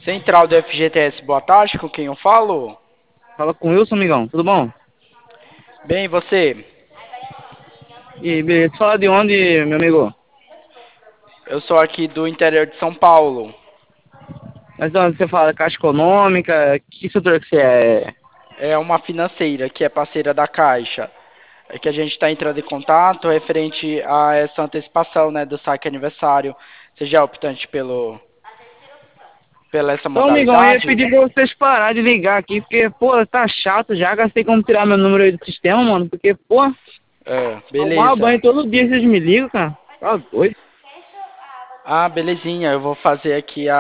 Central do FGTS, boa tarde, com quem eu falo? Fala com o Wilson, amigão. Tudo bom? Bem, você? E beleza, fala de onde, meu amigo? Eu sou aqui do interior de São Paulo. Mas de onde você fala? Caixa Econômica? Que setor que você é? É uma financeira que é parceira da Caixa. É que a gente está entrando em contato referente a essa antecipação, né, do saque aniversário. Você já é optante pela essa Então, amigão, eu ia modalidade? pedir pra vocês parar de ligar aqui, porque, pô, tá chato já. Gastei como tirar meu número aí do sistema, mano. Porque, pô, tomar Beleza. banho todo dia vocês me ligam, cara. Tá doido. Ah, belezinha. Eu vou fazer aqui